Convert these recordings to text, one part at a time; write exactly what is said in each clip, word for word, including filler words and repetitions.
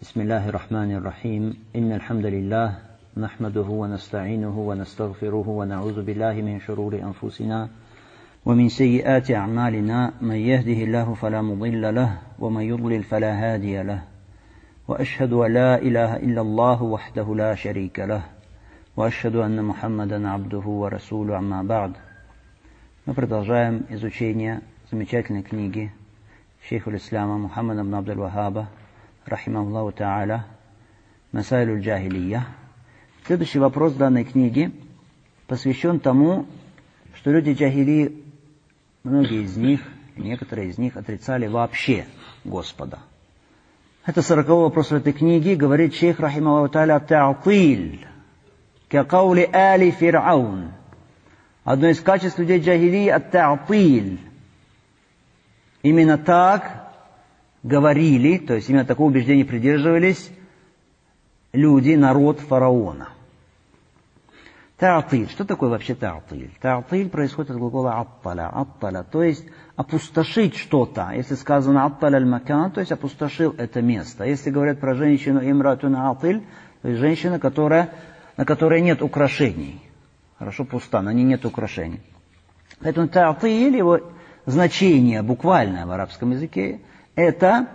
بسم الله الرحمن الرحيم إن الحمد لله نحمده ونستعينه ونستغفره ونعوذ بالله من شرور أنفسنا ومن سيئات أعمالنا من يهده الله فلا مضل له ومن يضلل فلا هادي له وأشهد أن لا إله إلا الله وحده لا شريك له وأشهد أن محمدا عبده ورسوله أما بعد. Мы продолжаем изучение замечательной книги шейха аль-Ислама Мухаммада ибн Абдуль-Вахаба рахимахуллаху та'аля Масаилюль Джахилия. Следующий вопрос данной книги посвящен тому, что люди джахилии, многие из них, некоторые из них отрицали вообще Господа. Это сороковой вопрос в этой книге. Говорит шейх рахимахуллаху та'аля: «Та'тиль какаули али фир'аун». Одно из качеств людей джахилии — ат-та'тиль. Именно так говорили, то есть именно такого убеждения придерживались люди, народ фараона. Та'тиль. Что такое вообще та'тиль? Та'тиль происходит от глагола атталя. Атталя, то есть опустошить что-то. Если сказано атталя аль-макан, то есть опустошил это место. Если говорят про женщину имратун атиль, то есть женщина, которая, на которой нет украшений. Хорошо, пуста, на ней нет украшений. Поэтому та'тиль, его значение буквальное в арабском языке, это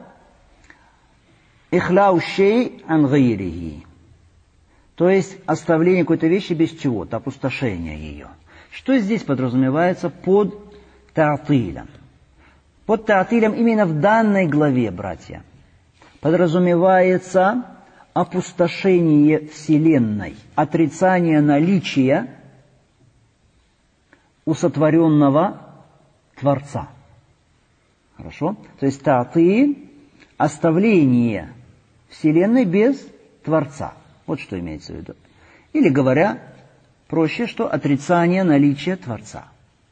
ихляу шей ан гайрихи. То есть оставление какой-то вещи без чего-то, опустошение ее. Что здесь подразумевается под та'тилем? Под та'тилем именно в данной главе, братья, подразумевается опустошение Вселенной, отрицание наличия у сотворенного Творца. Хорошо? То есть та'тиль — оставление Вселенной без Творца. Вот что имеется в виду. Или говоря проще, что отрицание наличия Творца.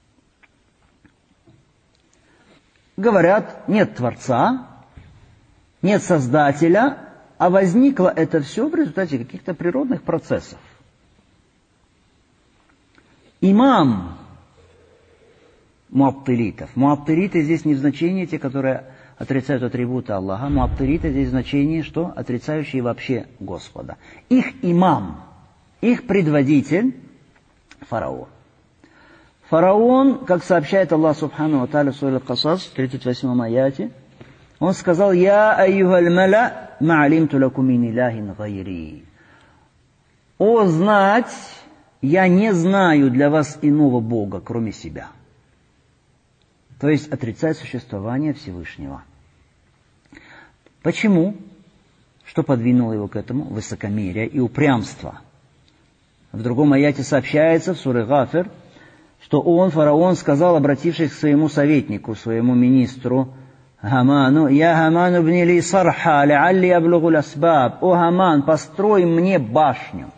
Говорят, нет Творца, нет Создателя, а возникло это все в результате каких-то природных процессов. Имам муаттилитов. Муаттилиты здесь не в значении те, которые отрицают атрибуты Аллаха. Муаттилиты здесь в значении, что отрицающие вообще Господа. Их имам, их предводитель фараон. Фараон, как сообщает Аллах субхану ва тааля в суре Аль-Касас, в тридцать восьмом аяте, он сказал: «Я айюхаль маля ма алимту лакум мин илахин гайри». О, знать, я не знаю для вас иного Бога, кроме себя. То есть отрицать существование Всевышнего. Почему? Что подвинуло его к этому? Высокомерие и упрямство. В другом аяте сообщается, в суре Гафир, что он, фараон, сказал, обратившись к своему советнику, своему министру Хаману: «Я Хаману бни ли сарха, лиалли аблугу ласбаб». «О, Хаман, построй мне башню.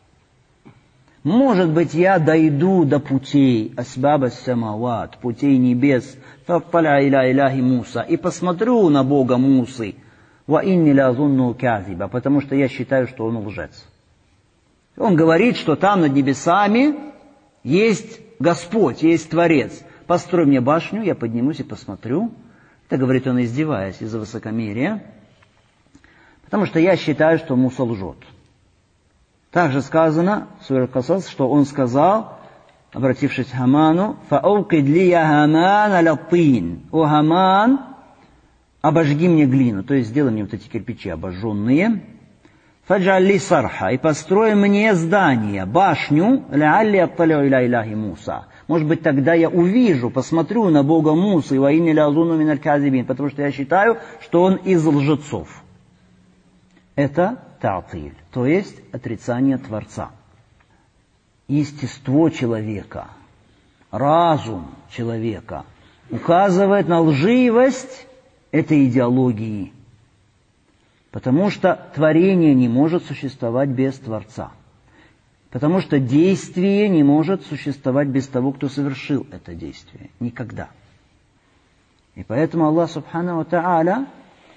Может быть, я дойду до путей асбаба самават, путей небес, фатталя иля иляхи Муса, и посмотрю на Бога Мусы, ва инни ля зунну казиба, потому что я считаю, что он лжец». Он говорит, что там над небесами есть Господь, есть Творец. Построй мне башню, я поднимусь и посмотрю. Это говорит он, издеваясь из-за высокомерия, потому что я считаю, что Муса лжет. Также сказано в суре Аль-Касас, что он сказал, обратившись к Хаману: «Фаукид ли я Хаман аля тин». «О, Хаман, обожги мне глину», то есть сделай мне вот эти кирпичи обожженные. «Фаджаль ли сарха», и построй мне здание, башню, лиалли атталю иля иляхи Муса. Может быть, тогда я увижу, посмотрю на Бога Мусы, ва инни ля зунну миналь казибин, потому что я считаю, что он из лжецов. Это та'тиль, то есть отрицание Творца. Естество человека, разум человека указывает на лживость этой идеологии, потому что творение не может существовать без Творца, потому что действие не может существовать без того, кто совершил это действие. Никогда. И поэтому Аллах субхану ва тааля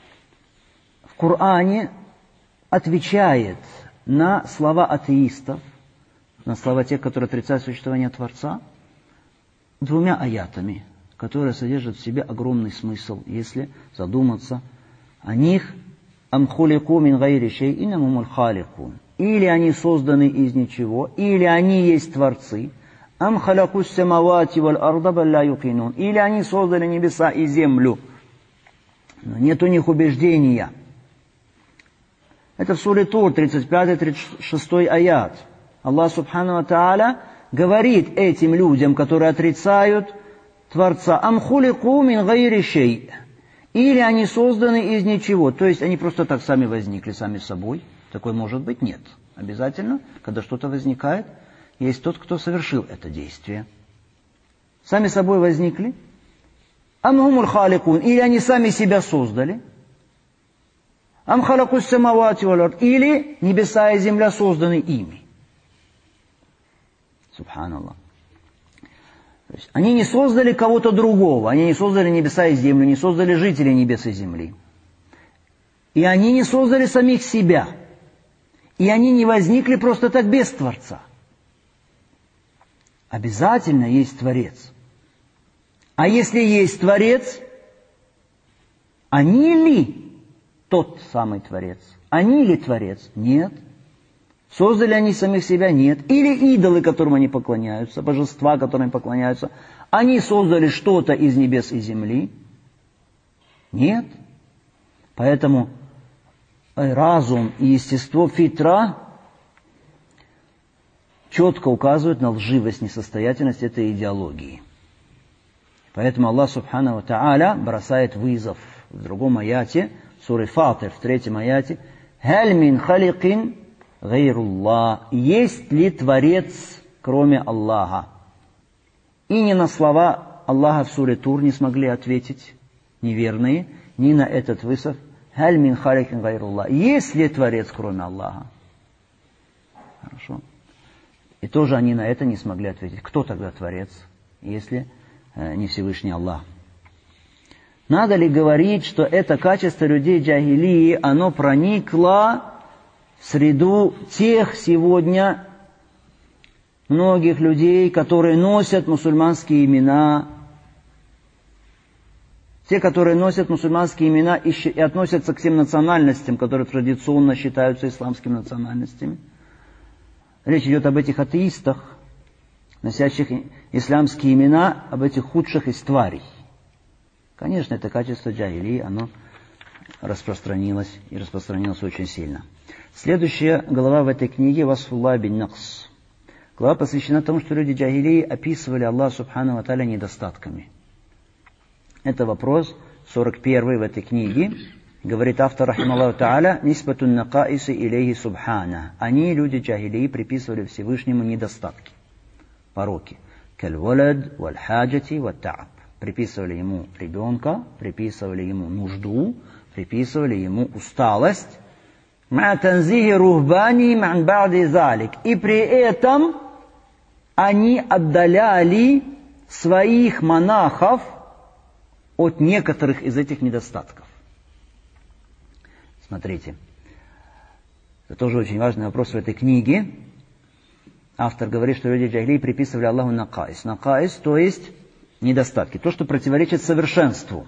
в Коране отвечает на слова атеистов, на слова тех, которые отрицают существование Творца, двумя аятами, которые содержат в себе огромный смысл, если задуматься о них ам хулику мин гайри шей'ин ам хумуль халикун. Или они созданы из ничего, или они есть творцы. Ам халяку самавати валь арда баль ла юкинун. Или они создали небеса и землю, но нет у них убеждения. Это в суре Тур, тридцать пятый тридцать шестой аят. Аллах Субхану ва Тааля говорит этим людям, которые отрицают Творца, «Ам хулику мин гайри шей». Или они созданы из ничего, то есть они просто так сами возникли, сами собой. Такой может быть? Нет. Обязательно, когда что-то возникает, есть тот, кто совершил это действие. Сами собой возникли. «Ам хумуль халикун». Или они сами себя создали. «Ам халаку самавати валь ард». Или небеса и земля созданы ими. Субханаллах. То есть они не создали кого-то другого, они не создали небеса и землю, не создали жителей небес и земли. И они не создали самих себя. И они не возникли просто так без Творца. Обязательно есть Творец. А если есть Творец, они ли тот самый Творец? Они ли Творец? Нет. Создали они самих себя? Нет. Или идолы, которым они поклоняются, божества, которым поклоняются, они создали что-то из небес и земли? Нет. Поэтому разум и естество фитра четко указывают на лживость, несостоятельность этой идеологии. Поэтому Аллах Субхану ва Тааля бросает вызов в другом аяте, суре Фатир, в третьем аяте, «Халь мин халикин гайруллах». Есть ли Творец, кроме Аллаха? И ни на слова Аллаха в суре Тур не смогли ответить неверные, ни на этот вызов. «Халь мин халикин гайруллах». Есть ли Творец, кроме Аллаха? Хорошо. И тоже они на это не смогли ответить. Кто тогда Творец, если э, не Всевышний Аллах? Надо ли говорить, что это качество людей джахилии, оно проникло в среду тех сегодня многих людей, которые носят мусульманские имена, те, которые носят мусульманские имена и, и относятся к тем национальностям, которые традиционно считаются исламскими национальностями. Речь идет об этих атеистах, носящих исламские имена, об этих худших из тварей. Конечно, это качество джахилии, оно распространилось и распространилось очень сильно. Следующая глава в этой книге «Васфуллах бин Накс». Глава посвящена тому, что люди джахилии описывали Аллаха Субхану ва Тааля недостатками. Это вопрос сорок первый в этой книге. Говорит автор, рахималлаху тааля, «Нисбатун накаиси илейхи субхана». Они, люди джахилии, приписывали Всевышнему недостатки, пороки. «Каль-валад, валь-хаджати, валь-та'аб». Приписывали ему ребенка, приписывали ему нужду, приписывали ему усталость. «Ма танзихи рухбани ман ба'ди залик». И при этом они отдаляли своих монахов от некоторых из этих недостатков. Смотрите, это тоже очень важный вопрос в этой книге. Автор говорит, что люди джахилии приписывали Аллаху накаис. Накаис, то есть недостатки, то, что противоречит совершенству.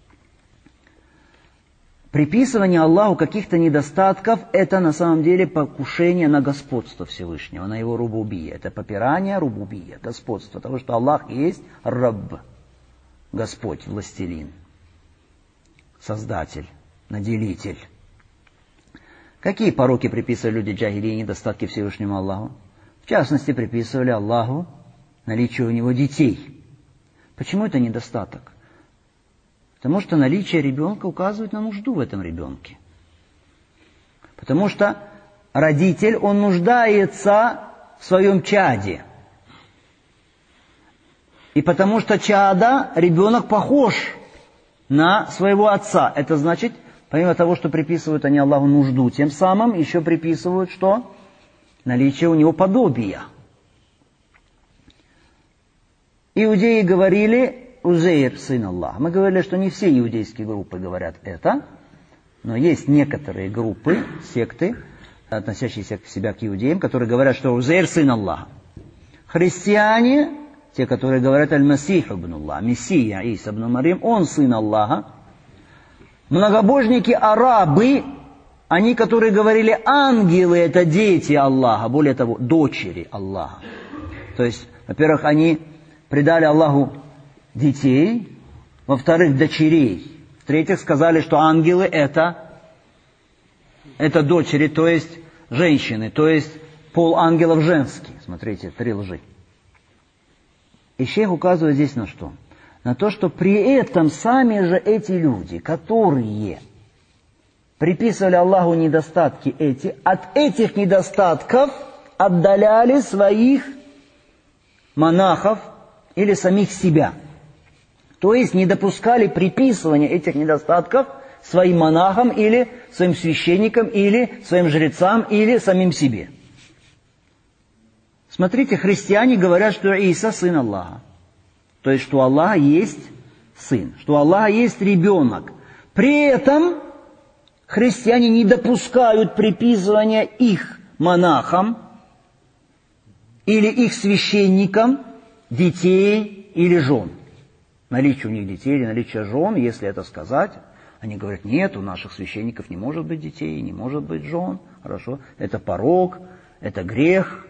Приписывание Аллаху каких-то недостатков – это на самом деле покушение на господство Всевышнего, на его рубубия. Это попирание рубубия, господство, того, что Аллах есть Рабб, Господь, властелин, Создатель, Наделитель. Какие пороки приписывали люди джахилии недостатки Всевышнему Аллаху? В частности, приписывали Аллаху наличие у него детей. Почему это недостаток? Потому что наличие ребенка указывает на нужду в этом ребенке. Потому что родитель, он нуждается в своем чаде. И потому что чадо, ребенок похож на своего отца. Это значит, помимо того, что приписывают они Аллаху нужду, тем самым еще приписывают, что наличие у него подобия. Иудеи говорили, Узейр, сын Аллаха. Мы говорили, что не все иудейские группы говорят это, но есть некоторые группы, секты, относящиеся к себя к иудеям, которые говорят, что Узейр, сын Аллаха. Христиане, те, которые говорят Аль-Масих ибн Аллах, Мессия Иса ибн Марьям, он сын Аллаха. Многобожники арабы, Они, которые говорили, ангелы – это дети Аллаха, более того, дочери Аллаха. То есть, во-первых, они предали Аллаху детей, во-вторых, дочерей. В-третьих, сказали, что ангелы это, это дочери, то есть женщины, то есть пол ангелов женский. Смотрите, три лжи. И шейх указывает здесь на что? На то, что при этом сами же эти люди, которые приписывали Аллаху недостатки эти, от этих недостатков отдаляли своих монахов или самих себя. То есть не допускали приписывания этих недостатков своим монахам или своим священникам, или своим жрецам, или самим себе. Смотрите, христиане говорят, что Иса сын Аллаха. То есть, что у Аллаха есть сын, что у Аллаха есть ребенок. При этом христиане не допускают приписывания их монахам или их священникам детей или жен. Наличие у них детей или наличие жен, если это сказать, они говорят, нет, у наших священников не может быть детей, не может быть жен. Хорошо, это порок, это грех.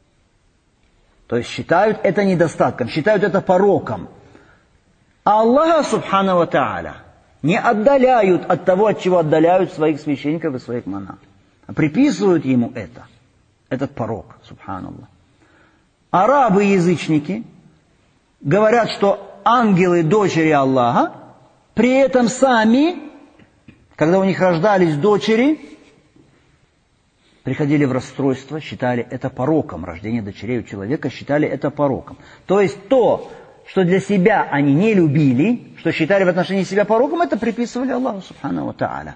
То есть считают это недостатком, считают это пороком. А Аллаха, субхану ва тааля, не отдаляют от того, от чего отдаляют своих священников и своих монахов. А приписывают ему это, этот порок, субханаллах. Арабы-язычники говорят, что ангелы – дочери Аллаха, при этом сами, когда у них рождались дочери, приходили в расстройство, считали это пороком. Рождение дочерей у человека считали это пороком. То есть то, что для себя они не любили, что считали в отношении себя пороком, это приписывали Аллаху субхану ва тааля.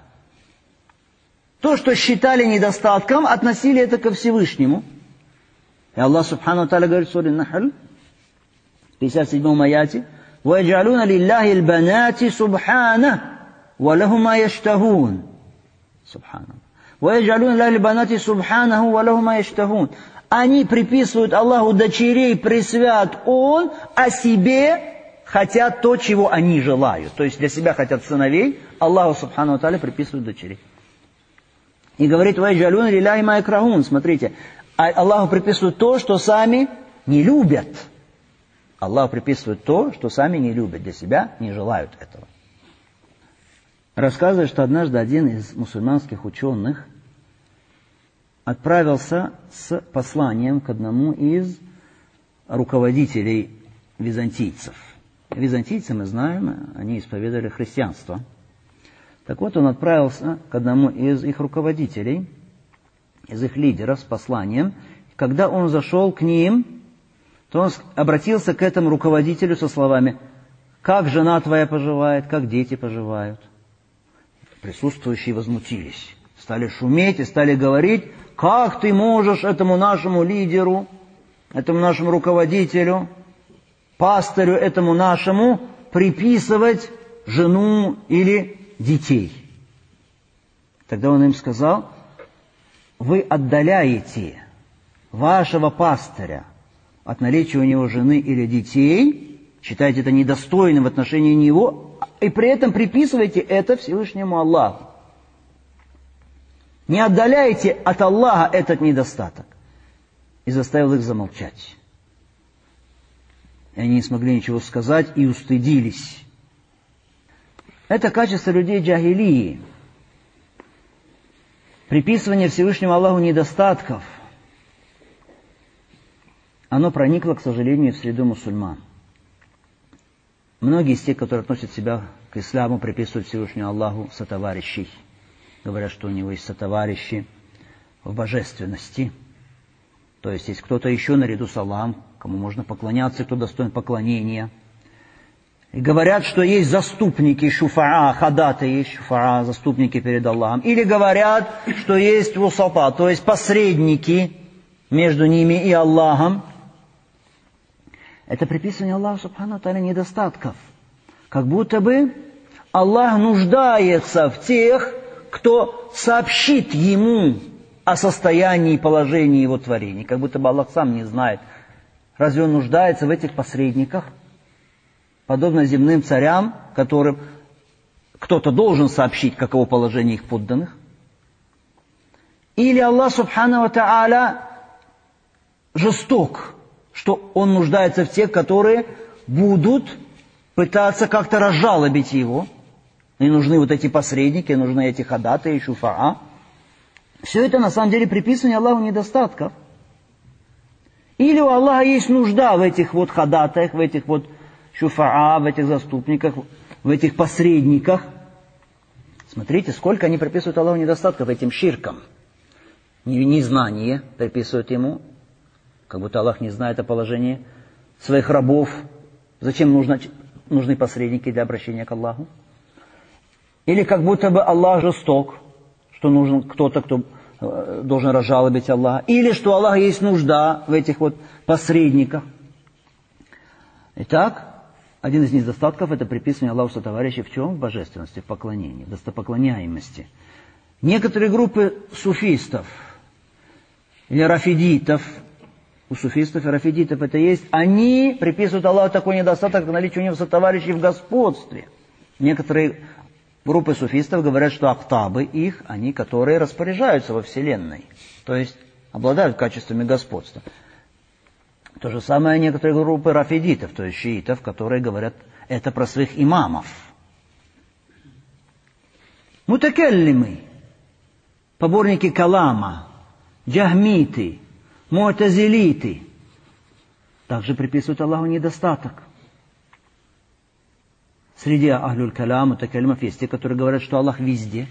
То, что считали недостатком, относили это ко Всевышнему. И Аллах субхану ва тааля говорит в суре Нахл, в пятьдесят седьмом аяте, وَيَجْعَلُونَ لِلَّهِ الْبَنَاتِ سُبْحَانَهُ وَلَهُمْ مَا يَشْتَهُونَ. Субханаллах. وَيَجْعَلُونَ لِلَّهِ الْبَنَاتِ سُبْحَانَهُ وَلَهُمْ مَا يَشْتَهُونَ. Они приписывают Аллаху дочерей, пресвят Он, а себе хотят то, чего они желают. То есть для себя хотят сыновей, Аллаху субхану ва тааля приписывают дочерей. И говорит, وَيَجْعَلُونَ لِلَّهِ مَا يَكْرَهُونَ. Смотрите, Аллаху приписывают то, что сами не любят. Аллах приписывает то, что сами не любят, для себя не желают этого. Рассказывает, что однажды один из мусульманских ученых отправился с посланием к одному из руководителей византийцев. Византийцы, мы знаем, они исповедовали христианство. Так вот, он отправился к одному из их руководителей, из их лидеров с посланием. Когда он зашел к ним, то он обратился к этому руководителю со словами: «Как жена твоя поживает, как дети поживают?» Присутствующие возмутились, стали шуметь и стали говорить: «Как ты можешь этому нашему лидеру, этому нашему руководителю, пастырю этому нашему приписывать жену или детей?» Тогда он им сказал: «Вы отдаляете вашего пастыря от наличия у него жены или детей, считаете это недостойным в отношении него, и при этом приписываете это Всевышнему Аллаху. Не отдаляйте от Аллаха этот недостаток». И заставил их замолчать. И они не смогли ничего сказать и устыдились. Это качество людей джахилии. Приписывание Всевышнему Аллаху недостатков, оно проникло, к сожалению, в среду мусульман. Многие из тех, которые относят себя к исламу, приписывают Всевышнему Аллаху сотоварищей. Говорят, что у него есть сотоварищи в божественности. То есть есть кто-то еще наряду с Аллахом, кому можно поклоняться, кто достоин поклонения. И говорят, что есть заступники, шуфаа, ходатаи, есть шуфаа, заступники перед Аллахом. Или говорят, что есть вусата, то есть посредники между ними и Аллахом. Это приписывание Аллаху субхану ва тааля недостатков. Как будто бы Аллах нуждается в тех, кто сообщит ему о состоянии и положении его творений. Как будто бы Аллах сам не знает. Разве он нуждается в этих посредниках? Подобно земным царям, которым кто-то должен сообщить, каково положение их подданных. Или Аллах Субхану ва Тааля жесток, что Он нуждается в тех, которые будут пытаться как-то разжалобить Его. И нужны вот эти посредники, нужны эти ходатаи, шуфаа. Все это на самом деле приписывание Аллаху недостатков. Или у Аллаха есть нужда в этих вот ходатаях, в этих вот шуфаа, в этих заступниках, в этих посредниках. Смотрите, сколько они приписывают Аллаху недостатков этим ширкам. Незнание приписывают Ему, как будто Аллах не знает о положении своих рабов. Зачем нужно, нужны посредники для обращения к Аллаху? Или как будто бы Аллах жесток, что нужен кто-то, кто должен разжалобить Аллаха. Или что у Аллаха есть нужда в этих вот посредниках. Итак, один из недостатков – это приписывание Аллаху сотоварищей в чем? В божественности, в поклонении, в достопоклоняемости. Некоторые группы суфистов или рафидитов, у суфистов и рафидитов это есть, они приписывают Аллаху такой недостаток, как наличие у него сотоварищей в господстве. Некоторые группы суфистов говорят, что актабы их, они, которые распоряжаются во Вселенной, то есть обладают качествами господства. То же самое некоторые группы рафидитов, то есть шиитов, которые говорят это про своих имамов. Мутакаллимы, поборники калама, джахмиты, му'тазилиты также приписывают Аллаху недостаток. Среди ахлюль калам, мутакаллимов есть те, которые говорят, что Аллах везде,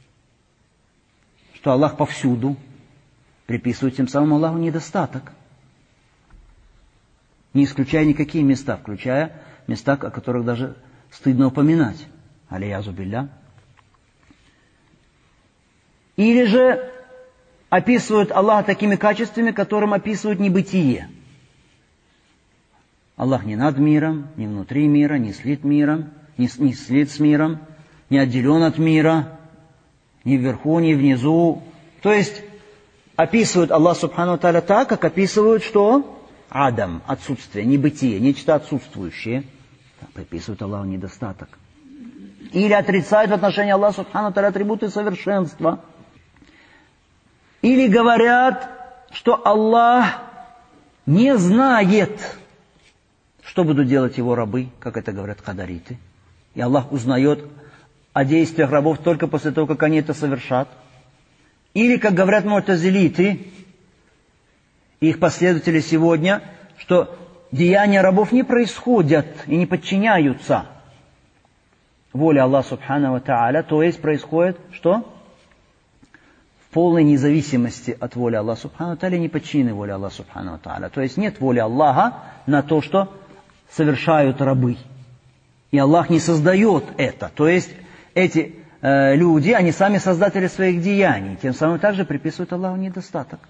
что Аллах повсюду, приписывают тем самым Аллаху недостаток. Не исключая никакие места, включая места, о которых даже стыдно упоминать. Алиязу билля. Или же описывают Аллаха такими качествами, которым описывают небытие. Аллах не над миром, не внутри мира, не слит миром, не, не слит с миром, не отделен от мира, ни вверху, ни внизу. То есть описывают Аллах Субхану ва Тааля так, как описывают что? Адам, отсутствие, небытие, нечто отсутствующее. Приписывают Аллаху недостаток. Или отрицают в отношении Аллаха Субхану ва Тааля атрибуты совершенства. Или говорят, что Аллах не знает, что будут делать его рабы, как это говорят кадариты. И Аллах узнает о действиях рабов только после того, как они это совершат. Или, как говорят му'тазилиты, их последователи сегодня, что деяния рабов не происходят и не подчиняются воле Аллаха Субхану ва Тааля, то есть происходит что? В полной независимости от воли Аллаха Субхану ва Тааля, не подчинены воле Аллаха Субхану ва Тааля. То есть нет воли Аллаха на то, что совершают рабы. И Аллах не создает это. То есть эти э, люди, они сами создатели своих деяний, тем самым также приписывают Аллаху недостаток.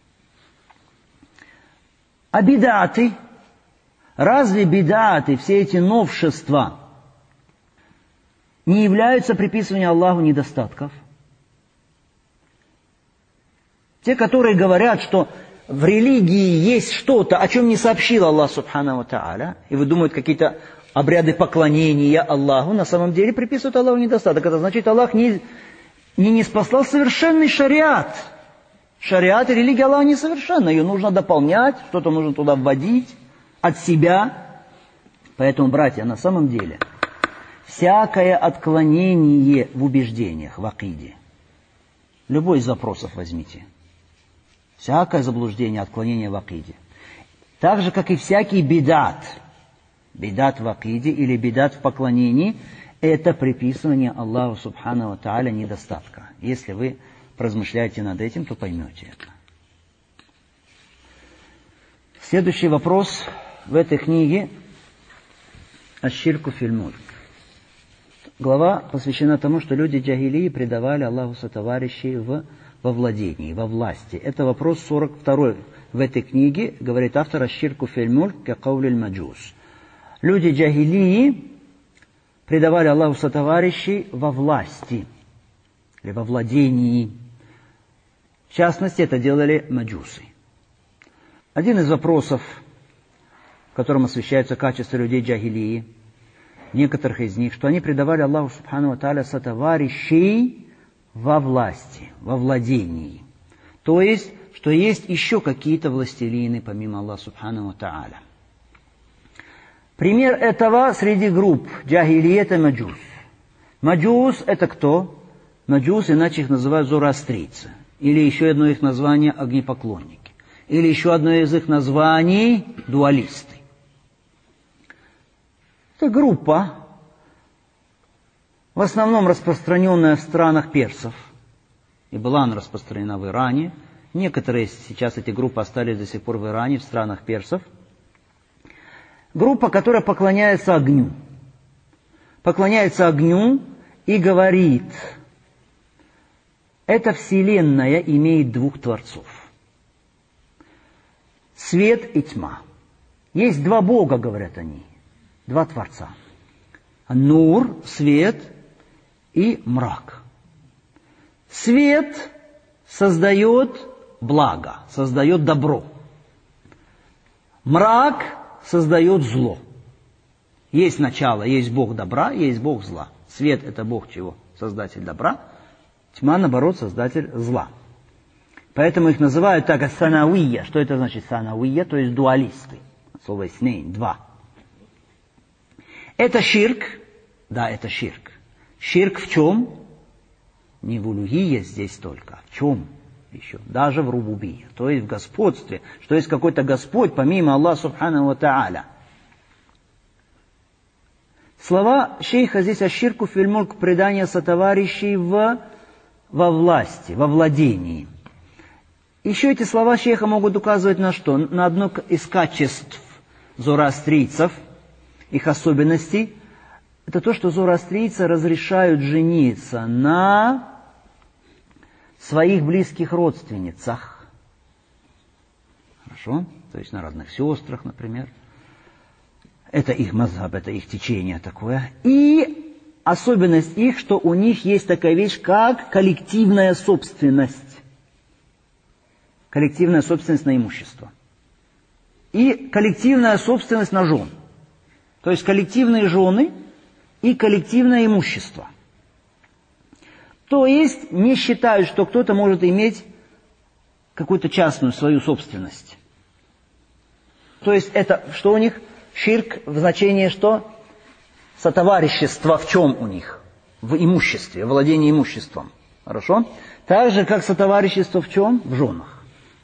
А бидаты, разве бидаты, все эти новшества, не являются приписыванием Аллаху недостатков? Те, которые говорят, что в религии есть что-то, о чем не сообщил Аллах Субхану ва Тааля, и выдумывают какие-то обряды поклонения Аллаху, на самом деле приписывают Аллаху недостаток. Это значит, Аллах не, не ниспослал совершенный шариат. Шариат и религия Аллаха несовершенна, ее нужно дополнять, что-то нужно туда вводить от себя. Поэтому, братья, на самом деле, всякое отклонение в убеждениях, в акиде, любой из запросов возьмите, всякое заблуждение, отклонение в акиде, так же, как и всякий бидат, бидат в акиде или бидат в поклонении, это приписывание Аллаху Субхану ва Тааля недостатка. Если вы размышляете над этим, то поймете это. Следующий вопрос в этой книге «Аш-ширку фил мульк». Глава посвящена тому, что люди джахилии предавали Аллаху сотоварищей в, во владении, во власти. Это вопрос сорок второй в этой книге, говорит автор «Аш-ширку фил мульк ка каулиль маджус». Люди джахилии предавали Аллаху сотоварищей во власти или во владении. В частности, это делали маджусы. Один из вопросов, в котором освещается качество людей джахилии, некоторых из них, что они предавали Аллаху Субхану ва Тааля сотоварищей во власти, во владении. То есть, что есть еще какие-то властелины, помимо Аллаха Субхану ва Тааля. Пример этого среди групп джахилиет и маджус. Маджус это кто? Маджус, иначе их называют зороастрийцы. Или еще одно их название огнепоклонники. Или еще одно из их названий дуалисты. Это группа, в основном распространенная в странах персов. И была она распространена в Иране. Некоторые сейчас эти группы остались до сих пор в Иране, в странах персов. Группа, которая поклоняется огню. Поклоняется огню и говорит, эта вселенная имеет двух творцов. Свет и тьма. Есть два Бога, говорят они, два творца. Нур, свет и мрак. Свет создает благо, создает добро. Мрак создает зло. Есть начало, есть Бог добра, есть Бог зла. Свет это Бог чего? Создатель добра. Тьма, наоборот, создатель зла. Поэтому их называют так санавия. Что это значит санавия? То есть дуалисты. Слово снейн, два. Это ширк. Да, это ширк. Ширк в чем? Не в улугие здесь только. В чем еще? Даже в рубубие. То есть в господстве. Что есть какой-то Господь, помимо Аллаха Субхану ва Тааля. Слова шейха здесь аширку фильмульк предания сотоварищей в, во власти, во владении. Еще эти слова шейха могут указывать на что? На одно из качеств зороастрийцев, их особенностей. Это то, что зороастрийцы разрешают жениться на своих близких родственницах. Хорошо? То есть на родных сестрах, например. Это их мазхаб, это их течение такое. И особенность их, что у них есть такая вещь, как коллективная собственность. Коллективная собственность на имущество. И коллективная собственность на жен. То есть коллективные жены и коллективное имущество. То есть не считают, что кто-то может иметь какую-то частную свою собственность. То есть это что у них? Ширк в значении что? Сотоварищество в чем у них? В имуществе, владении имуществом. Хорошо? Так же, как сотоварищество в чем? В женах.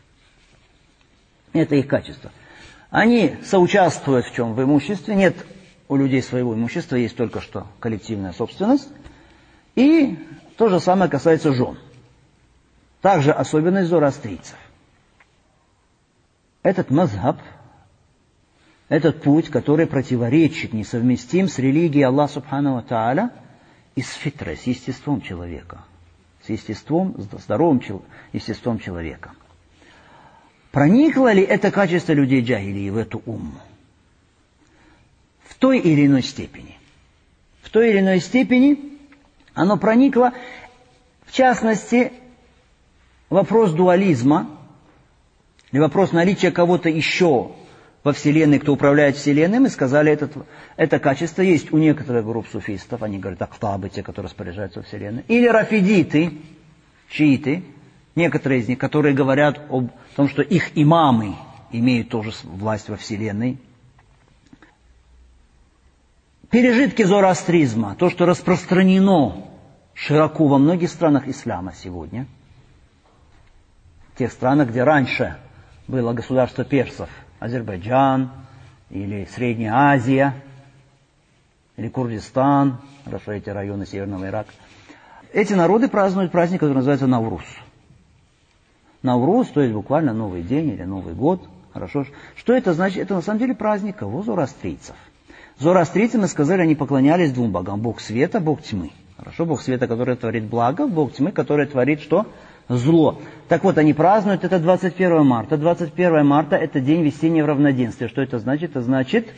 Это их качество. Они соучаствуют в чем? В имуществе. Нет у людей своего имущества, есть только что коллективная собственность. И то же самое касается жен. Также особенность зороастрийцев. Этот мазхаб, этот путь, который противоречит, несовместим с религией Аллаха Субхану ва Тааля и с фитрой, с естеством человека. С естеством, с здоровым естеством человека. Проникло ли это качество людей джахилии в эту умму? В той или иной степени. В той или иной степени оно проникло, в частности, вопрос дуализма, или вопрос наличия кого-то еще во Вселенной, кто управляет Вселенной, мы сказали, этот, это качество есть у некоторых групп суфистов, они говорят, актабы, те, которые распоряжаются Вселенной, или рафидиты, шииты, некоторые из них, которые говорят об том, что их имамы имеют тоже власть во Вселенной. Пережитки зороастризма, то, что распространено широко во многих странах ислама сегодня, в тех странах, где раньше было государство персов, Азербайджан, или Средняя Азия, или Курдистан, хорошо, эти районы Северного Ирака. Эти народы празднуют праздник, который называется Навруз. Навруз, то есть буквально Новый день или Новый год. Хорошо. Что это значит? Это на самом деле праздник кого? Зороастрийцев. Зороастрийцы, мы сказали, они поклонялись двум богам. Бог света, Бог тьмы. Хорошо, Бог света, который творит благо, Бог тьмы, который творит что? Зло. Так вот, они празднуют это двадцать первого марта. двадцать первого марта это день весеннего равноденствия. Что это значит? Это значит,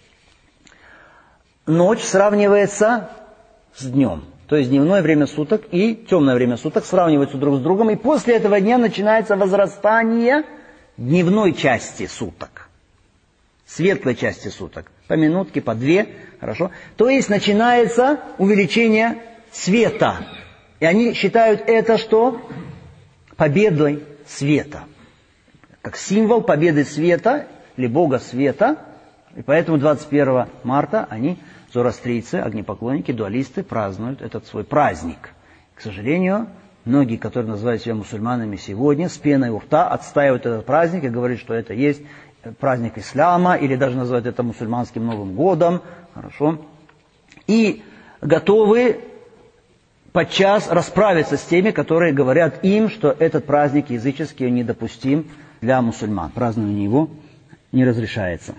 ночь сравнивается с днем. То есть дневное время суток и темное время суток сравниваются друг с другом. И после этого дня начинается возрастание дневной части суток. Светлой части суток. По минутке, по две. Хорошо. То есть начинается увеличение света. И они считают это что? Победой, света, как символ победы света или Бога света. И поэтому двадцать первого марта они, зороастрийцы, огнепоклонники, дуалисты, празднуют этот свой праздник. К сожалению, многие, которые называют себя мусульманами сегодня, с пеной у рта отстаивают этот праздник и говорят, что это есть праздник ислама, или даже называют это мусульманским Новым годом. Хорошо. И готовы подчас расправиться с теми, которые говорят им, что этот праздник языческий недопустим для мусульман. Празднование его не разрешается.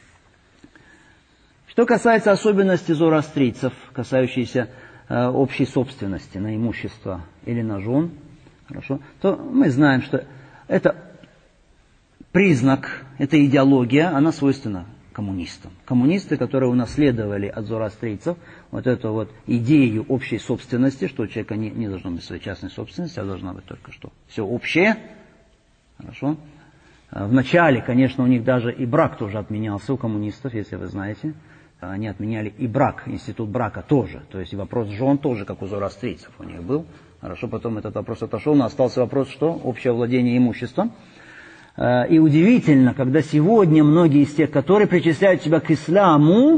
Что касается особенностей зороастрийцев, касающихся э, общей собственности на имущество или на жен, хорошо, то мы знаем, что это признак, эта идеология, она свойственна коммунистам. Коммунисты, которые унаследовали от зороастрийцев вот эту вот идею общей собственности, что у человека не, не должно быть своей частной собственности, а должна быть только что все общее. Хорошо. Вначале, конечно, у них даже и брак тоже отменялся у коммунистов, если вы знаете. Они отменяли и брак, институт брака тоже. То есть и вопрос жен тоже, как у зороастрийцев у них был. Хорошо, потом этот вопрос отошел, но остался вопрос, что общее владение имуществом. И удивительно, когда сегодня многие из тех, которые причисляют себя к исламу,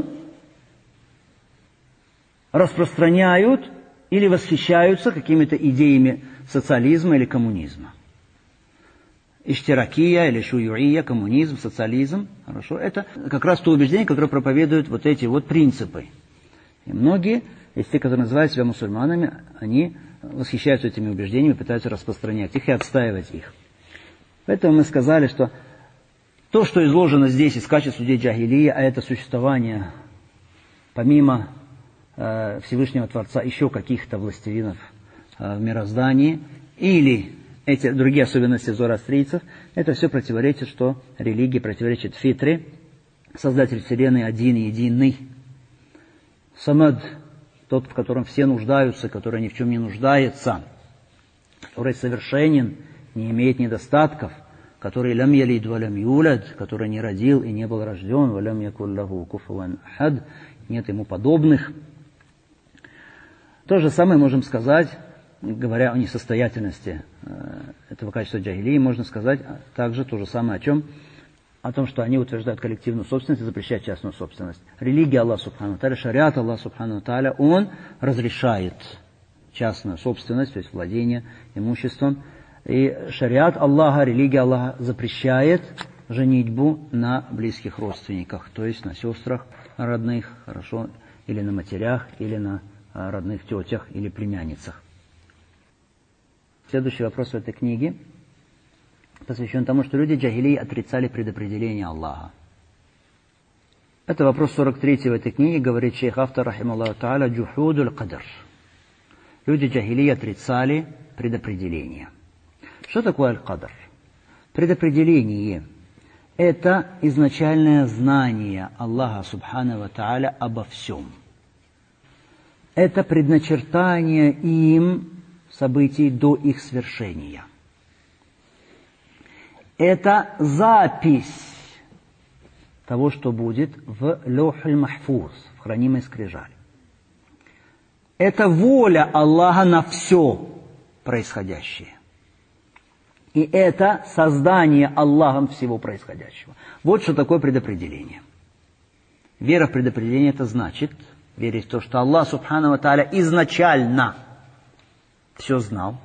распространяют или восхищаются какими-то идеями социализма или коммунизма. Иштиракия или шуюия, коммунизм, социализм, хорошо, это как раз то убеждение, которое проповедует вот эти вот принципы. И многие из тех, которые называют себя мусульманами, они восхищаются этими убеждениями, пытаются распространять их и отстаивать их. Поэтому мы сказали, что то, что изложено здесь из качеств людей джахилии, а это существование помимо э, Всевышнего Творца еще каких-то властелинов э, в мироздании, или эти другие особенности зороастрийцев, это все противоречит, что религии противоречит фитре, Создатель Вселенной один и единый. Самад, тот, в котором все нуждаются, который ни в чем не нуждается, который совершенен, не имеет недостатков, который лям ялид ва лям юлад, который не родил и не был рожден, ва лям якун лаху куфуан ахад, нет ему подобных. То же самое можем сказать, говоря о несостоятельности этого качества джахилии, можно сказать также то же самое о чем? О том, что они утверждают коллективную собственность и запрещают частную собственность. Религия Аллаха Субхану Тааля, шариат Аллаха Субхану Тааля, он разрешает частную собственность, то есть владение имуществом. И шариат Аллаха, религия Аллаха запрещает женитьбу на близких родственниках, то есть на сестрах родных, хорошо, или на матерях, или на родных тетях, или племянницах. Следующий вопрос в этой книге посвящен тому, что люди джахилии отрицали предопределение Аллаха. Это вопрос сорок третий в этой книге, говорит шейх автор, рахималлаху тааля, джухудуль кадр. Люди джахилии отрицали предопределение. Что такое аль-кадр? Предопределение – это изначальное знание Аллаха Субхану ва Тааля обо всем. Это предначертание им событий до их свершения. Это запись того, что будет в лёхь махфуз, в хранимой скрижали. Это воля Аллаха на все происходящее. И это создание Аллахом всего происходящего. Вот что такое предопределение. Вера в предопределение – это значит верить в то, что Аллах Субхану ва Тааля изначально все знал.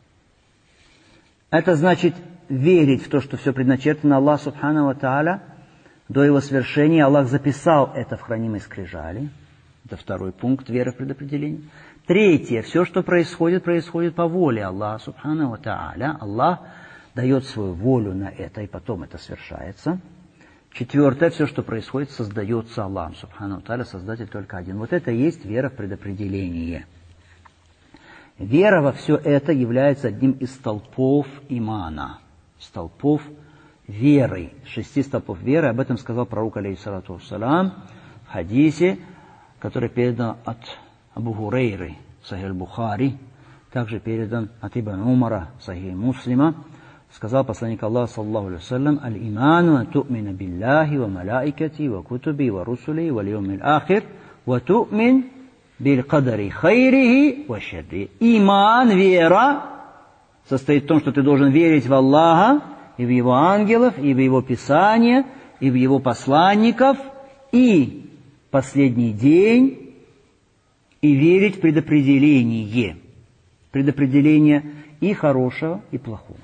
Это значит верить в то, что все предначертано Аллах Субхану ва Тааля. До его свершения Аллах записал это в хранимой скрижали. Это второй пункт веры в предопределение. Третье. Все, что происходит, происходит по воле Аллаха Субхану ва Тааля. Аллах дает свою волю на это, и потом это свершается. Четвертое. Все, что происходит, создается Аллахом Субхану ва Тааля, Создатель только один. Вот это и есть вера в предопределение. Вера во все это является одним из столпов имана, столпов веры, шести столпов веры. Об этом сказал пророк, алейхиссалату вассалам, в хадисе, который передан от Абу Хурейры, Сахих аль-Бухари, также передан от Ибн Умара, Сахих Муслима. Сказал посланник Аллаха, саллаллаху алейхи вассалям, аль-иману ан ту'мина биллахи ва малаикати ва кутуби ва русули ва льюмил ахир ва ту'мин биль кадари хайрихи ва шаррихи. Иман, вера, состоит в том, что ты должен верить в Аллаха, и в Его ангелов, и в Его Писание, и в Его посланников, и последний день, и верить в предопределение. Предопределение и хорошего, и плохого.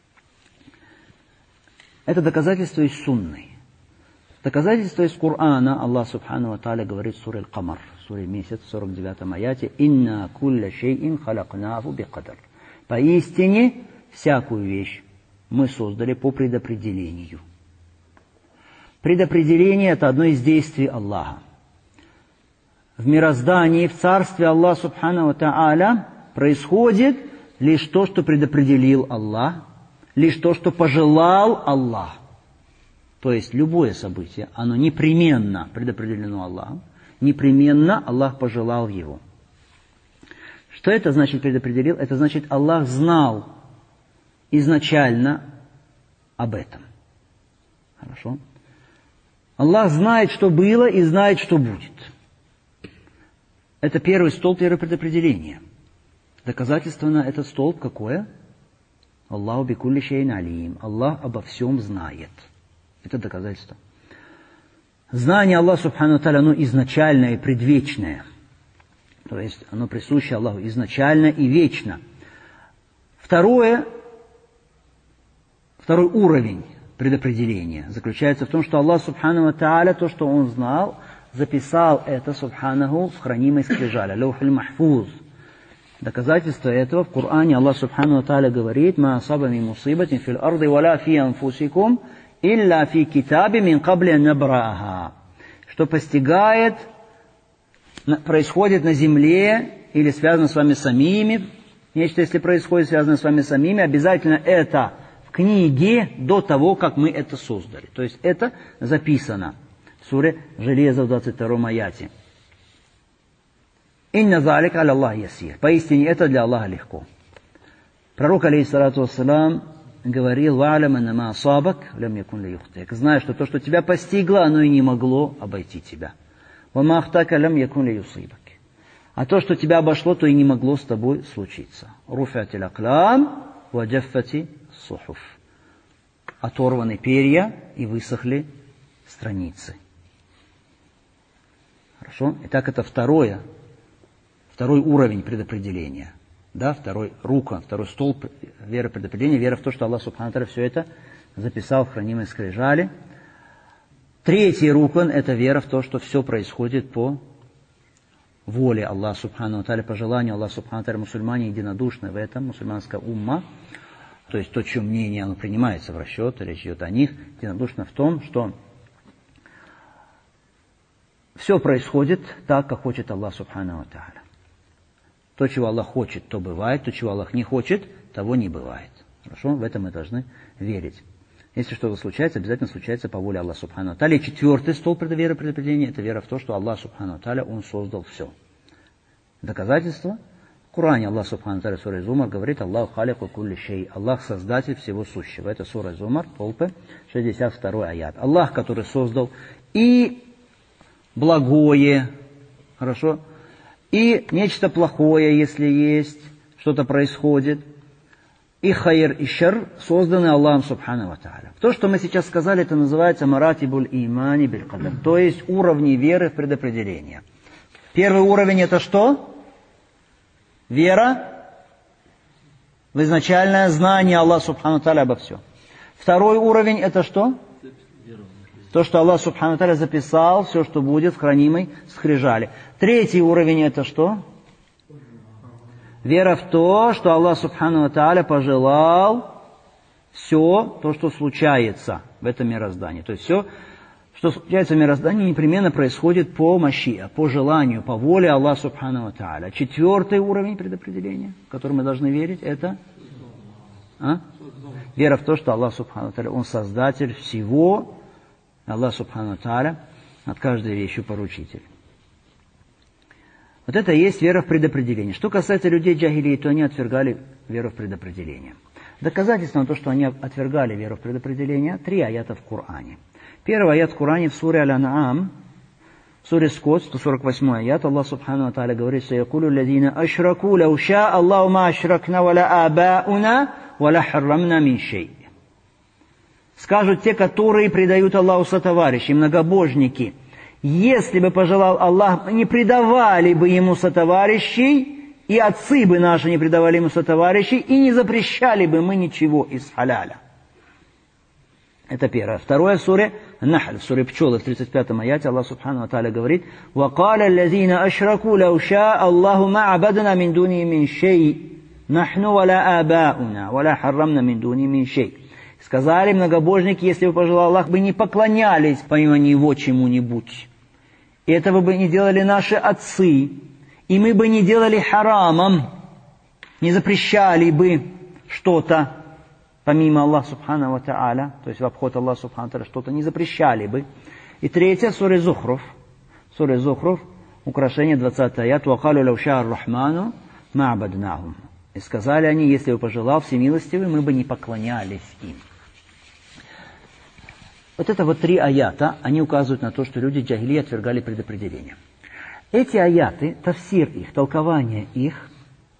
Это доказательство из сунны. Доказательство из Корана. Аллах Субхану ва Тааля говорит в суре Аль-Камар, в суре Месяц, в сорок девятом аяте: «Инна кулля шейин халакнаху бикадар». Поистине, всякую вещь мы создали по предопределению. Предопределение – это одно из действий Аллаха. В мироздании, в царстве Аллаха Субхану ва Тааля происходит лишь то, что предопределил Аллах, лишь то, что пожелал Аллах. То есть любое событие, оно непременно предопределено Аллахом, непременно Аллах пожелал его. Что это значит предопределил? Это значит, Аллах знал изначально об этом. Хорошо? Аллах знает, что было, и знает, что будет. Это первый столб веры предопределения. Доказательство на этот столб какое? Аллаху бикулли шейин алим. Аллах обо всем знает. Это доказательство. Знание Аллаха Субхану ва Тааля, оно изначальное и предвечное. То есть оно присуще Аллаху изначально и вечно. Второе, второй уровень предопределения заключается в том, что Аллах Субхану ва Тааля, то, что Он знал, записал это Субханаху в хранимой скрижали, лаухуль махфуз. Доказательство этого в Коране Аллах Субхану ва Тааля говорит: «Ма асаба мин мусибатин фил арды валя фи анфусикум илля фи китаби мин кабли ан набраха». Что постигает, происходит на земле или связано с вами самими, нечто, если происходит, связано с вами самими, обязательно это в книге до того, как мы это создали. То есть это записано в суре Железо в двадцать втором аяте. «Инна залик аля Аллах ясир». Поистине это для Аллаха легко. Пророк, алейхиссалату вассалам, говорил: «Ва'алям анна ма асабак лям якун ли юхтик». Знай, что то, что тебя постигло, оно и не могло обойти тебя. «Ва ма ахтака лям якун ли юсибак». А то, что тебя обошло, то и не могло с тобой случиться. «Руфи'атил аклам ва джаффати сухуф». Оторваны перья и высохли страницы. Хорошо? Итак, это второе. Второй уровень предопределения. Да, второй рука, второй столб веры предопределения, вера в то, что Аллах Субхану ва Тааля все это записал в хранимой скрижали. Третий рукан – это вера в то, что все происходит по воле Аллаха Субхану ва Тааля, по желанию Аллаха Субхану ва Тааля. Мусульмане единодушны в этом, мусульманская умма, то есть то, чье мнение оно принимается в расчет, речь идет о них, единодушно в том, что все происходит так, как хочет Аллах Субхану ва Тааля. То, чего Аллах хочет, то бывает, то, чего Аллах не хочет, того не бывает. Хорошо? В этом мы должны верить. Если что-то случается, обязательно случается по воле Аллаха Субхану ва Тааля. И четвертый столб веры предопределения – это вера в то, что Аллах Субхану ва Тааля, Он создал все. Доказательство. В Коране Аллах Субхану ва Тааля, сура Зумар, говорит: «Аллаху халику кулли шей». Аллах создатель всего сущего. Это сура Зумар, толпы, шестьдесят второй аят. Аллах, который создал и благое, хорошо, и нечто плохое, если есть, что-то происходит, и хайр, и шар созданы Аллахом Субхану ва Тааля. То, что мы сейчас сказали, это называется маратибуль имани биль кадар, то есть уровни веры в предопределение. Первый уровень – это что? Вера в изначальное знание Аллаха Субхану ва Тааля обо всем. Второй уровень – это что? То, что Аллах Субхану ва Тааля записал, все, что будет в хранимой скрижали. Третий уровень – это что? Вера в то, что Аллах Субхану ва Тааля пожелал все то, что случается в этом мироздании. То есть все, что случается в мироздании, непременно происходит по машиа, по желанию, по воле Аллаха Субхану ва Тааля. Четвертый уровень предопределения, в который мы должны верить, это а? вера в то, что Аллах Субхану ва Тааля, Он создатель всего. Аллах Субхану ва Тааля над каждой вещью поручитель. Вот это и есть вера в предопределение. Что касается людей джахилии, то они отвергали веру в предопределение. Доказательство на то, что они отвергали веру в предопределение, три аята в Коране. Первый аят в Коране в суре Аль-Ан'ам, В суре Скот, сто сорок восьмой аят, Аллах Субхану ва Тааля говорит: «Саякулю лазина ашраку, лау ша Аллаху ма ашракна, валя абауна, валя харрамна мин шей». Скажут те, которые предают Аллаху сотоварищи, многобожники: если бы пожелал Аллах, мы не предавали бы Ему сотоварищей, и отцы бы наши не предавали Ему сотоварищей, и не запрещали бы мы ничего из халяля. Это первое. Второе, в суре Нахль, в суре Пчелы, в тридцать пятом аяте, Аллах Субхану ва Тааля говорит: «Вакаля лазина ашраку, лау ша Аллаху ма абадна мин дуни мин шей, нахну валя абауна, валя харрамна мин дуни мин шей». Сказали многобожники: если бы пожелал Аллах, бы не поклонялись помимо Него чему-нибудь. И этого бы не делали наши отцы, и мы бы не делали харамом, не запрещали бы что-то помимо Аллаха Субхану ва Тааля, то есть в обход Аллаха Субхану ва Тааля что-то не запрещали бы. И третье, сура Зухруф, сура Зухруф, украшение, двадцатый аят: «Вакалю лау ша ар-Рахману ма абаднахум». И сказали они: если бы пожелал Всемилостивый, мы бы не поклонялись им. Вот это вот три аята, они указывают на то, что люди джахили отвергали предопределение. Эти аяты, тафсир их, толкование их,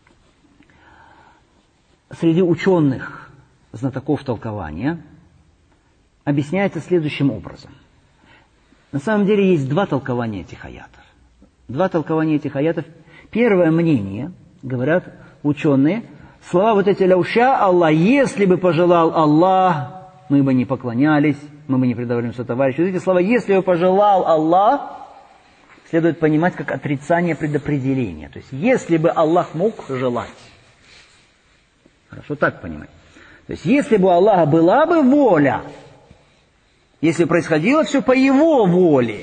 среди ученых, знатоков толкования, объясняется следующим образом. На самом деле есть два толкования этих аятов. Два толкования этих аятов. Первое мнение, говорят ученые, слова вот эти «Ляуша Аллах», если бы пожелал Аллах, мы бы не поклонялись, мы бы не предавали ему сотоварищу. Эти слова «если бы пожелал Аллах» следует понимать как отрицание предопределения. То есть, если бы Аллах мог желать. Хорошо, так понимать. То есть, если бы у Аллаха была бы воля, если происходило все по Его воле.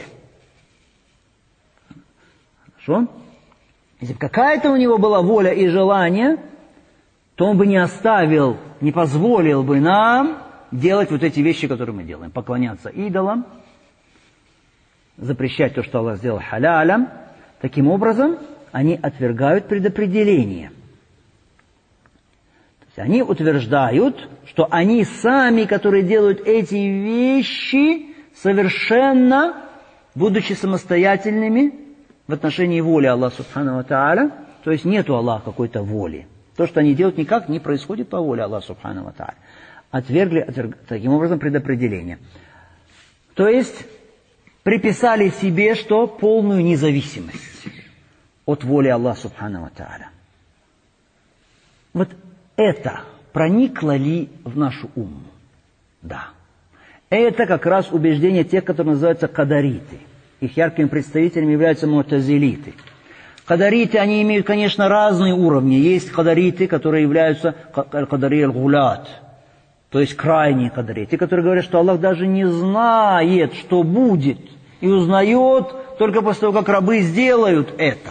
Хорошо? Если бы какая-то у Него была воля и желание, то Он бы не оставил, не позволил бы нам делать вот эти вещи, которые мы делаем. Поклоняться идолам, запрещать то, что Аллах сделал халялям. Таким образом, они отвергают предопределение. То есть они утверждают, что они сами, которые делают эти вещи, совершенно, будучи самостоятельными в отношении воли Аллаха Субхану ва Тааля, то есть нет у Аллаха какой-то воли. То, что они делают, никак не происходит по воле Аллаха Субхану ва Тааля. Отвергли, отверг... таким образом, предопределение. То есть приписали себе что? Полную независимость от воли Аллаха Субхану ва Тааля. Вот это проникло ли в нашу уму? Да. Это как раз убеждение тех, которые называются кадариты. Их яркими представителями являются му'тазилиты. Кадариты, они имеют, конечно, разные уровни. Есть кадариты, которые являются кадари аль-гулат, то есть крайние кадариты, те, которые говорят, что Аллах даже не знает, что будет, и узнает только после того, как рабы сделают это.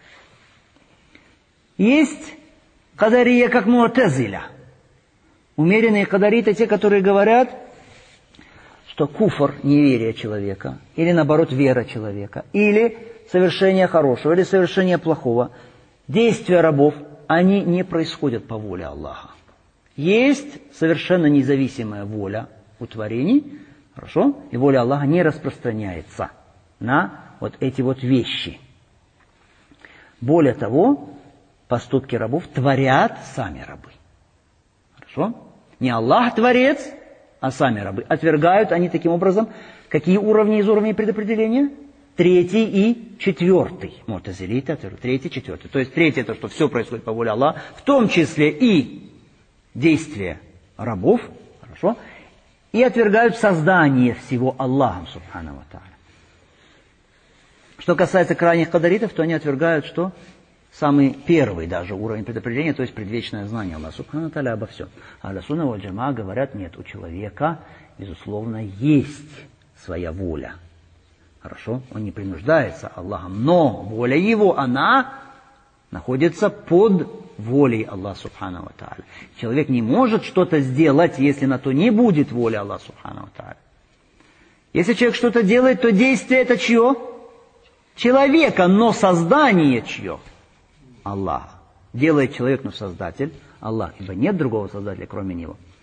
Есть кадария, как му'тазиля. Умеренные кадариты, те, которые говорят, что куфр, неверие человека, или наоборот вера человека, или совершение хорошего, или совершение плохого, действия рабов, они не происходят по воле Аллаха. Есть совершенно независимая воля у творений, хорошо, и воля Аллаха не распространяется на вот эти вот вещи. Более того, поступки рабов творят сами рабы. Хорошо? Не Аллах творец, а сами рабы. Отвергают они таким образом какие уровни из уровней предопределения? Третий и четвертый. Му'тазилиты, третий, четвертый. То есть третий это, что все происходит по воле Аллаха, в том числе и действия рабов, хорошо, и отвергают создание всего Аллахом Субхану ва Тааля. Что касается крайних кадаритов, то они отвергают, что самый первый даже уровень предопределения, то есть предвечное знание Аллаха Субхану ва Тааля обо всем. А Ахлю сунна валь джамаа говорят, нет, у человека, безусловно, есть своя воля. Хорошо, он не принуждается Аллахом, но воля его, она находится под волей Аллаха Субхану ва Тааля. Человек не может что-то сделать, если на то не будет воли Аллаха Субхану ва Тааля. Если человек что-то делает, то действие это чье? Человека, но создание чье? Аллах. Делает человек, но создатель Аллах, ибо нет другого создателя, кроме него.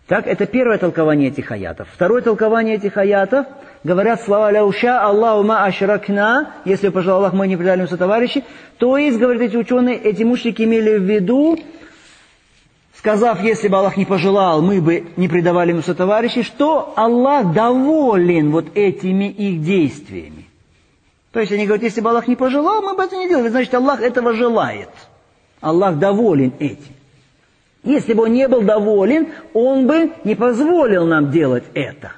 Так, это первое толкование этих аятов. Второе толкование этих аятов, говорят слова «Ляуша Аллаху ма ашракна», если пожелал Аллах, мы не предали ему сотоварищи. То есть, говорят эти ученые, эти мушрики имели в виду, сказав, если бы Аллах не пожелал, мы бы не предавали ему сотоварищей, что Аллах доволен вот этими их действиями. То есть они говорят, если бы Аллах не пожелал, мы бы это не делали. Значит, Аллах этого желает. Аллах доволен этим. Если бы Он не был доволен, Он бы не позволил нам делать это.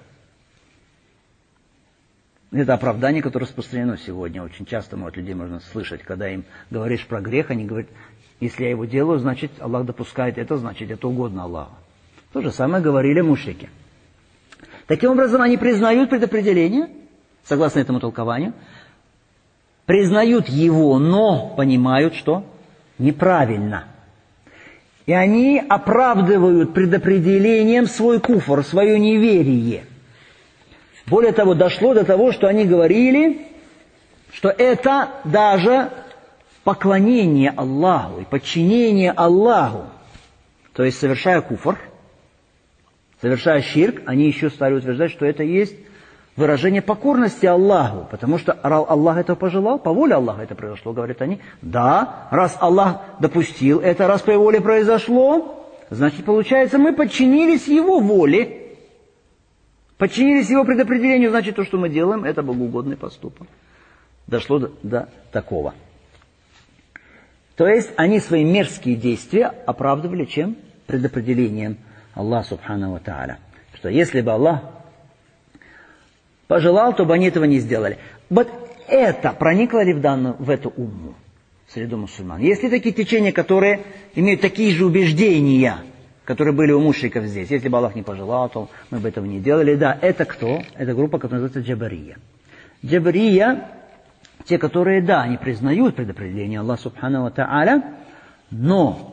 Это оправдание, которое распространено сегодня. Очень часто от людей можно слышать, когда им говоришь про грех, они говорят, если я его делаю, значит Аллах допускает это, значит это угодно Аллаху. То же самое говорили мушрики. Таким образом, они признают предопределение, согласно этому толкованию, признают его, но понимают, что неправильно. И они оправдывают предопределением свой куфр, свое неверие. Более того, дошло до того, что они говорили, что это даже поклонение Аллаху и подчинение Аллаху. То есть, совершая куфр, совершая ширк, они еще стали утверждать, что это есть выражение покорности Аллаху, потому что Аллах этого пожелал, по воле Аллаха это произошло, говорят они. Да, раз Аллах допустил это, раз по его воле произошло, значит, получается, мы подчинились его воле, подчинились его предопределению, значит, то, что мы делаем, это богоугодный поступок. Дошло до, до такого. То есть, они свои мерзкие действия оправдывали чем? Предопределением Аллаха Субхану ва Тааля. Что если бы Аллах пожелал, то бы они этого не сделали. Вот это проникло ли в, данную, в эту умму, в среду мусульман? Есть ли такие течения, которые имеют такие же убеждения, которые были у мушриков здесь? Если бы Аллах не пожелал, то мы бы этого не делали. Да, это кто? Это группа, которая называется Джабария. Джабария, те, которые, да, они признают предопределение Аллаха Субхану ва Тааля, но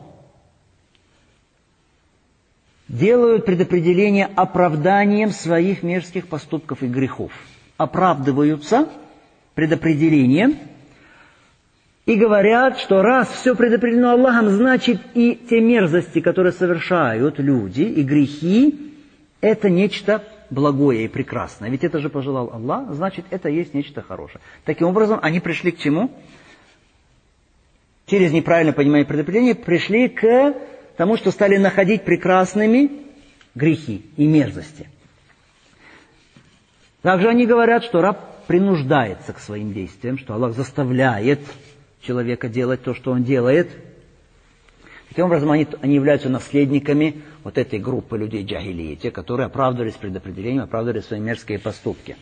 делают предопределение оправданием своих мерзких поступков и грехов. Оправдываются предопределением и говорят, что раз все предопределено Аллахом, значит и те мерзости, которые совершают люди, и грехи, это нечто благое и прекрасное. Ведь это же пожелал Аллах, значит это есть нечто хорошее. Таким образом, они пришли к чему? Через неправильное понимание предопределения пришли к тому, что стали находить прекрасными грехи и мерзости. Также они говорят, что раб принуждается к своим действиям, что Аллах заставляет человека делать то, что он делает. Таким образом, они, они являются наследниками вот этой группы людей джахилии, те, которые оправдывались предопределением, оправдывали свои мерзкие поступки.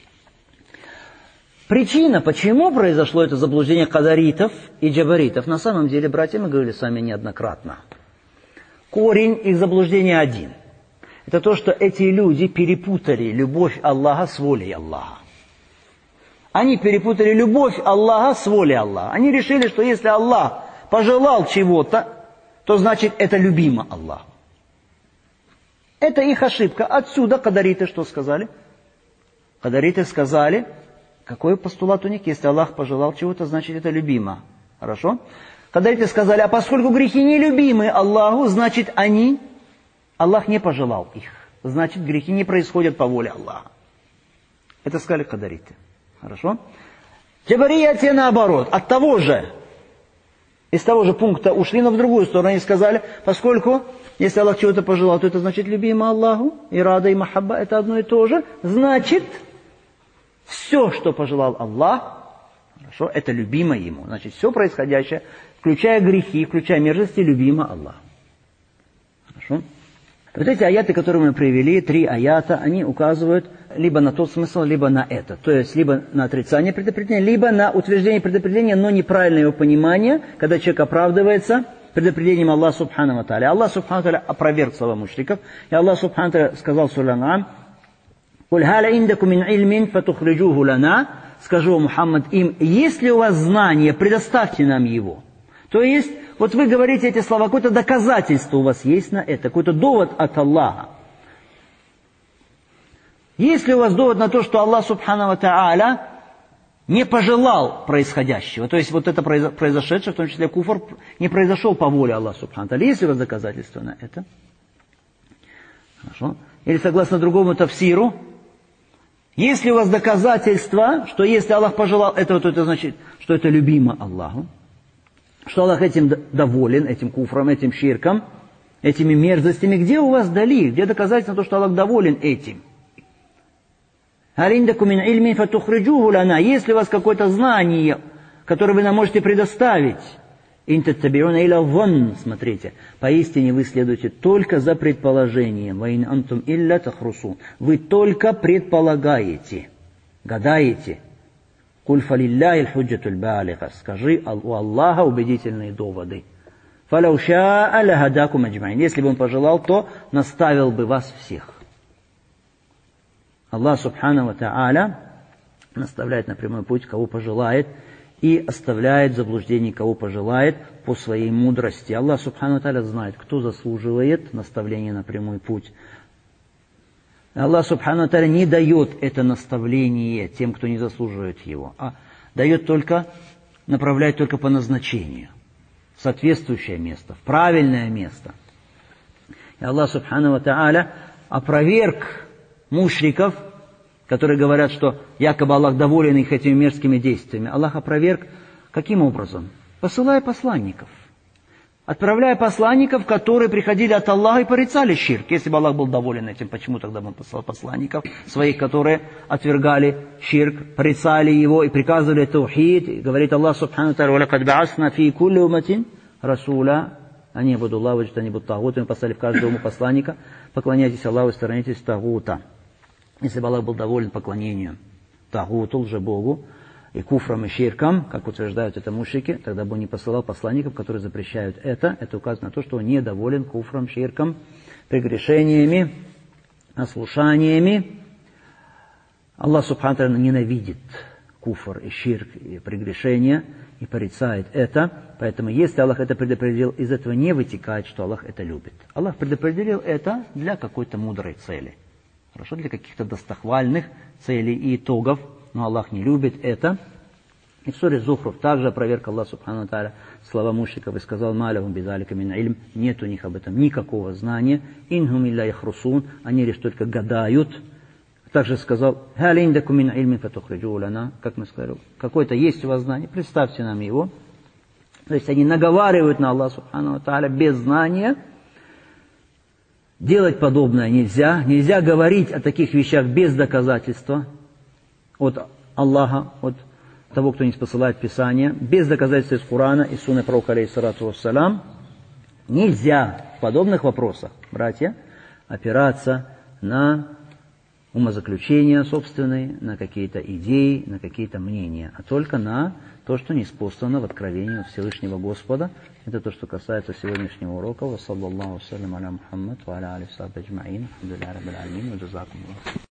Причина, почему произошло это заблуждение кадаритов и джабаритов, на самом деле, братья, мы говорили с вами неоднократно. Корень их заблуждения один. Это то, что эти люди перепутали любовь Аллаха с волей Аллаха. Они перепутали любовь Аллаха с волей Аллаха. Они решили, что если Аллах пожелал чего-то, то значит это любимо Аллаху. Это их ошибка. Отсюда кадариты что сказали? Кадариты сказали, какой постулат у них? Если Аллах пожелал чего-то, значит это любимо. Хорошо? Кадариты сказали, а поскольку грехи нелюбимы Аллаху, значит они, Аллах не пожелал их. Значит грехи не происходят по воле Аллаха. Это сказали кадариты. Хорошо? Джабария те наоборот. От того же, из того же пункта ушли, но в другую сторону. Они сказали, поскольку, если Аллах чего-то пожелал, то это значит любимо Аллаху. И рада, и махабба, это одно и то же. Значит, все, что пожелал Аллах, хорошо, это любимо Ему. Значит, все происходящее, включая грехи, включая мерзости, любимо Аллаху. Хорошо? Вот эти аяты, которые мы привели, три аята, они указывают либо на тот смысл, либо на это. То есть, либо на отрицание предопределения, либо на утверждение предопределения, но неправильное его понимание, когда человек оправдывается предопределением Аллаха Субхану ва Тааля. Аллах Субхану ва Тааля опроверг слова мушриков. И Аллах Субхану ва Тааля сказал в суре Ан-А'ам, «Куль халя индакум мин ильмин фатухриджуху лана». Скажу, Мухаммад, им, есть ли у вас знание, предоставьте нам его. То есть, вот вы говорите эти слова, какое-то доказательство у вас есть на это, какой-то довод от Аллаха. Есть ли у вас довод на то, что Аллах Субхану ва Тааля не пожелал происходящего? То есть, вот это произошедшее, в том числе куфр, не произошел по воле Аллаха Субхану ва Тааля. Есть ли у вас доказательства на это? Хорошо? Или согласно другому тафсиру, если у вас доказательства, что если Аллах пожелал этого, то это значит, что это любимо Аллаху, что Аллах этим доволен, этим куфром, этим ширком, этими мерзостями. Где у вас далиль? Где доказательство того, что Аллах доволен этим? Если у вас какое-то знание, которое вы нам можете предоставить, смотрите, поистине вы следуете только за предположением. Вы только предполагаете, гадаете. Скажи, у Аллаха убедительные доводы. Если бы Он пожелал, то наставил бы вас всех. Аллах Субхану ва Тааля наставляет на прямой путь, кого пожелает, и оставляет в заблуждении, кого пожелает, по своей мудрости. Аллах Субхану ва Тааля знает, кто заслуживает наставления на прямой путь. Аллах Субхану ва Тааля не дает это наставление тем, кто не заслуживает его, а дает только, направляет только по назначению, в соответствующее место, в правильное место. И Аллах Субхану ва Тааля опроверг мушриков, которые говорят, что якобы Аллах доволен их этими мерзкими действиями. Аллах опроверг каким образом? Посылая посланников. Отправляя посланников, которые приходили от Аллаха и порицали ширк. Если бы Аллах был доволен этим, почему тогда бы Он послал посланников своих, которые отвергали ширк, порицали его и приказывали таухид. И говорит Аллах Субхану Тааля: «Валакад ба'асна фи кулли умматин расуля». Они будут Аллаху, они будут тагуту. Мы послали в каждому посланника: поклоняйтесь Аллаху и сторонитесь тагута. Если бы Аллах был доволен поклонением тагуту, лжебогу, и куфром, и ширком, как утверждают это мушрики, тогда бы Он не посылал посланников, которые запрещают это. Это указывает на то, что Он недоволен куфром, ширком, прегрешениями, ослушаниями. Аллах Субхану Тааля ненавидит куфр и ширк, и прегрешения, и порицает это. Поэтому, если Аллах это предопределил, из этого не вытекает, что Аллах это любит. Аллах предопределил это для какой-то мудрой цели. Хорошо, для каких-то достохвальных целей и итогов. Но Аллах не любит это. И в суре Зухруф также опроверг Аллах Субхану Тааля слова мушриков и сказал: «Малахум бизалика мин ильм». Нет у них об этом никакого знания. «Инхум илля яхрусун». Они лишь только гадают. Также сказал: «Хал индакум мин ильмин фатухриджу лана». Как мы сказали, какое-то есть у вас знание, представьте нам его. То есть они наговаривают на Аллаха Субхану Тааля без знания. Делать подобное нельзя. Нельзя говорить о таких вещах без доказательства от Аллаха, от того, кто не спосылает Писание, без доказательств из Корана и Сунны пророка, алейхиссалату вассалам. Нельзя в подобных вопросах, братья, опираться на умозаключения собственные, на какие-то идеи, на какие-то мнения, а только на то, что неспослано в откровении Всевышнего Господа. Это то, что касается сегодняшнего урока. Ва саллаллаху салям аля Мухаммад ва аля алихи ва сахбихи аджмаин. Алхамдулиллахи раббил аламин. Ва джазакумуллах.